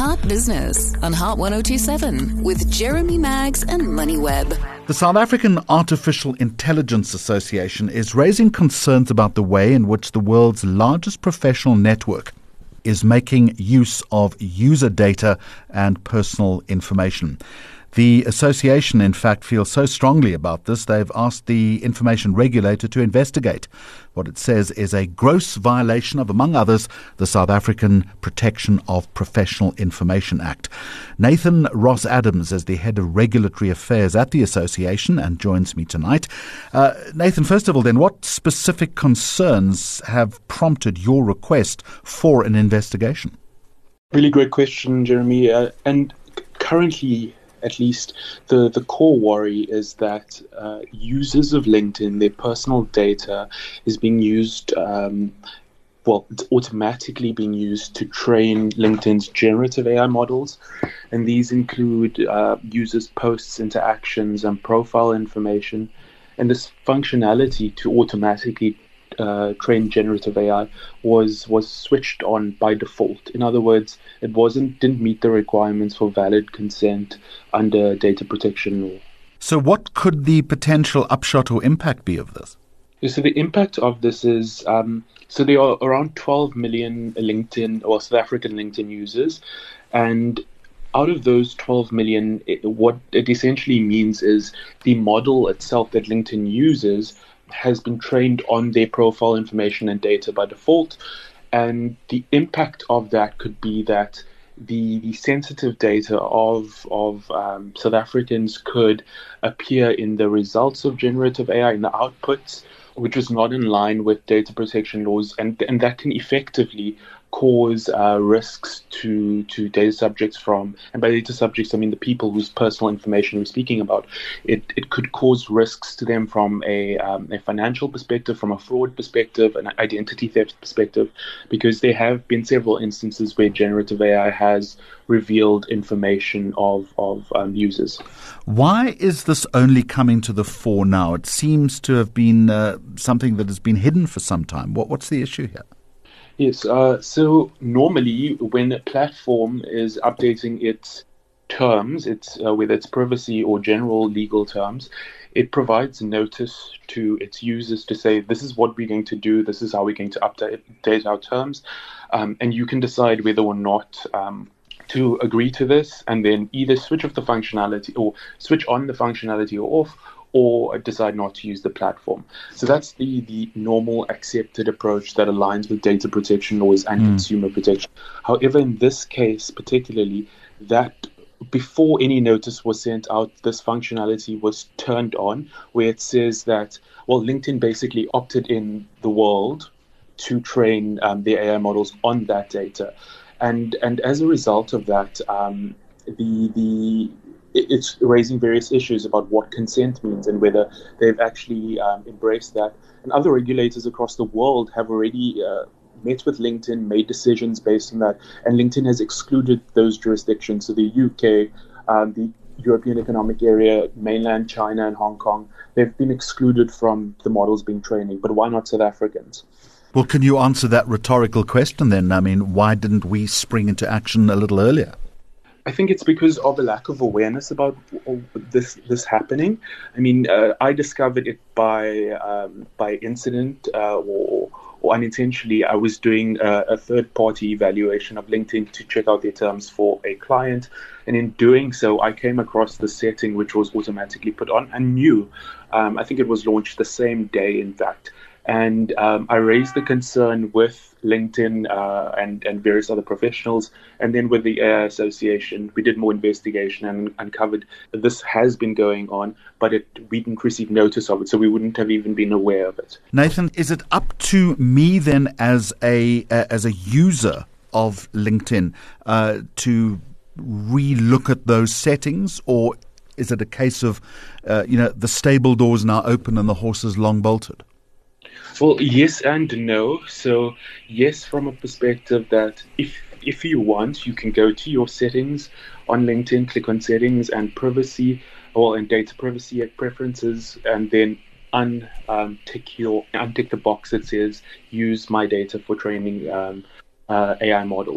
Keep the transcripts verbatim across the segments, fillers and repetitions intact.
Heart Business on Heart one oh two seven with Jeremy Maggs and MoneyWeb. The South African Artificial Intelligence Association is raising concerns about the way in which the world's largest professional network is making use of user data and personal information. The association, in fact, feels so strongly about this, they've asked the information regulator to investigate what it says is a gross violation of, among others, the South African Protection of Professional Information Act. Nathan Ross Adams is the head of regulatory affairs at the association and joins me tonight. Uh, Nathan, first of all, then, what specific concerns have prompted your request for an investigation? Really great question, Jeremy. Uh, and currently, at least, the, the core worry is that uh, users of LinkedIn, their personal data is being used, um, well, it's automatically being used to train LinkedIn's generative A I models. And these include uh, users' posts, interactions, and profile information. And this functionality to automatically Uh, trained generative A I was was switched on by default. In other words, it wasn't didn't meet the requirements for valid consent under data protection law. So what could the potential upshot or impact be of this? So the impact of this is, um, so there are around twelve million LinkedIn or South African LinkedIn users, and out of those twelve million, it, what it essentially means is the model itself that LinkedIn uses has been trained on their profile information and data by default. And the impact of that could be that the, the sensitive data of, of um, South Africans could appear in the results of generative A I, in the outputs, which is not in line with data protection laws. And, and that can effectively cause uh, risks to to data subjects from, and by data subjects I mean the people whose personal information we're speaking about. It it could cause risks to them from a um, a financial perspective, from a fraud perspective, an identity theft perspective, because there have been several instances where generative A I has revealed information of of um, users. Why is this only coming to the fore now? It seems to have been uh, something that has been hidden for some time. What what's the issue here? Yes, uh, so normally when a platform is updating its terms, its uh, whether it's privacy or general legal terms, it provides notice to its users to say, this is what we're going to do, this is how we're going to update our terms, um, and you can decide whether or not um, to agree to this, and then either switch off the functionality or switch on the functionality or off, or decide not to use the platform. So that's the, the normal accepted approach that aligns with data protection laws and mm. consumer protection. However, in this case particularly, that before any notice was sent out, this functionality was turned on, where it says that, well, LinkedIn basically opted in the world to train um, their A I models on that data. And and as a result of that, um, the the it's raising various issues about what consent means and whether they've actually um, embraced that. And other regulators across the world have already uh, met with LinkedIn, made decisions based on that, and LinkedIn has excluded those jurisdictions. So the U K, um, the European Economic Area, mainland China and Hong Kong, they've been excluded from the models being training. But why not South Africans? Well, can you answer that rhetorical question then? I mean, why didn't we spring into action a little earlier? I think it's because of a lack of awareness about this this happening. I mean, uh, I discovered it by um, by incident uh, or, or unintentionally. I was doing a, a third-party evaluation of LinkedIn to check out their terms for a client, and in doing so, I came across the setting which was automatically put on and new. Um, I think it was launched the same day, in fact. And um, I raised the concern with LinkedIn uh, and, and various other professionals. And then with the A I Association, we did more investigation and uncovered that this has been going on, but it, we didn't receive notice of it, so we wouldn't have even been aware of it. Nathan, is it up to me then as a uh, as a user of LinkedIn uh, to re-look at those settings, or is it a case of, uh, you know, the stable doors now open and the horses long bolted? Well, yes and no. So, yes, from a perspective that if if you want, you can go to your settings on LinkedIn, click on settings and privacy, or in data privacy preferences, and then un um, tick your untick the box that says use my data for training um, uh, A I models.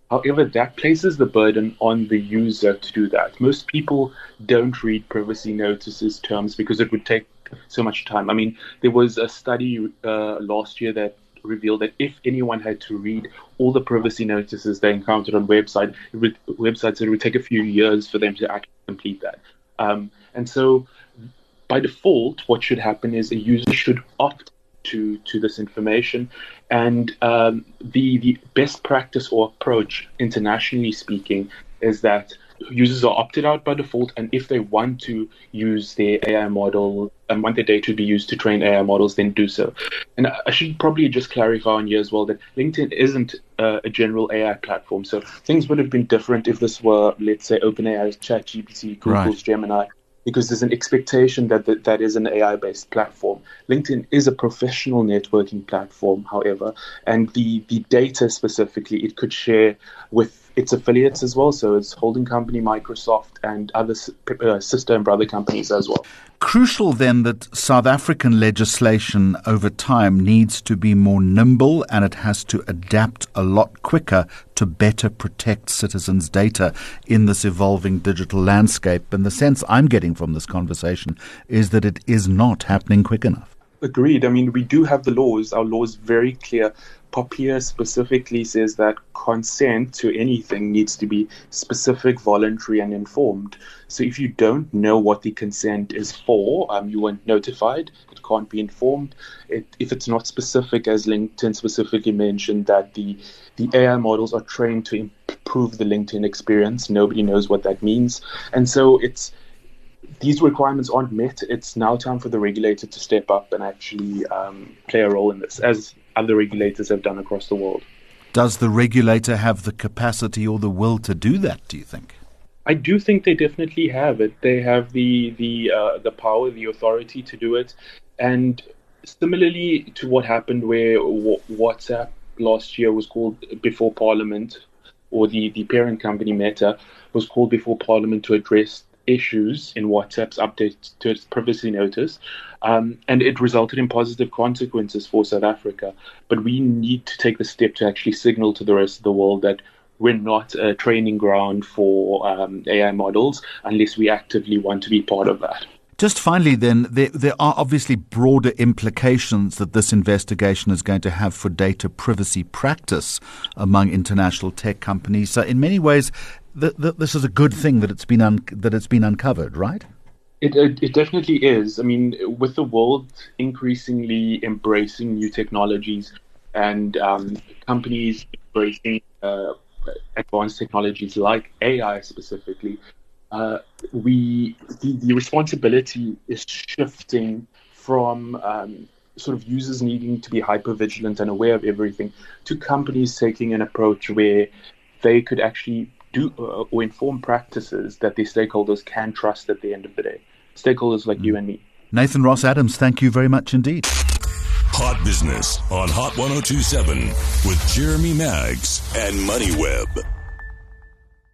However, that places the burden on the user to do that. Most people don't read privacy notices terms because it would take so much time. I mean, there was a study uh, last year that revealed that if anyone had to read all the privacy notices they encountered on website, it would, websites, it would take a few years for them to actually complete that. Um, and so by default, what should happen is a user should opt to to this information, and um, the the best practice or approach, internationally speaking, is that users are opted out by default, and if they want to use their A I model and want their data to be used to train A I models, then do so. And I should probably just clarify on here as well that LinkedIn isn't uh, a general A I platform, so things would have been different if this were, let's say, OpenAI's ChatGPT, Google's Right. Gemini, because there's an expectation that that, that is an A I-based platform. LinkedIn is a professional networking platform, however, and the, the data specifically it could share with its affiliates as well, so its holding company, Microsoft, and other uh, sister and brother companies as well. Crucial then that South African legislation over time needs to be more nimble, and it has to adapt a lot quicker to better protect citizens' data in this evolving digital landscape. And the sense I'm getting from this conversation is that it is not happening quick enough. Agreed. I mean, we do have the laws. Our law is very clear. POPIA specifically says that consent to anything needs to be specific, voluntary, and informed. So if you don't know what the consent is for, um, you weren't notified, it can't be informed. It, if it's not specific, as LinkedIn specifically mentioned, that the, the A I models are trained to improve the LinkedIn experience, nobody knows what that means. And so it's these requirements aren't met. It's now time for the regulator to step up and actually um, play a role in this, as other regulators have done across the world. Does the regulator have the capacity or the will to do that, do you think? I do think they definitely have it. They have the the uh, the power, the authority to do it. And similarly to what happened where w- WhatsApp last year was called before Parliament, or the, the parent company Meta was called before Parliament to address issues in WhatsApp's update to its privacy notice, um, and it resulted in positive consequences for South Africa. But we need to take the step to actually signal to the rest of the world that we're not a training ground for um, A I models unless we actively want to be part of that. Just finally then, there, there are obviously broader implications that this investigation is going to have for data privacy practice among international tech companies. So in many ways, the, the, this is a good thing that it's been un, that it's been uncovered, right? It, it it definitely is. I mean, with the world increasingly embracing new technologies and um, companies embracing uh, advanced technologies like A I specifically, Uh, we the, the responsibility is shifting from um, sort of users needing to be hyper vigilant and aware of everything to companies taking an approach where they could actually do uh, or inform practices that their stakeholders can trust at the end of the day. Stakeholders like mm. you and me. Nathan Ross Adams, thank you very much indeed. Hot Business on Hot one oh two point seven with Jeremy Maggs and MoneyWeb.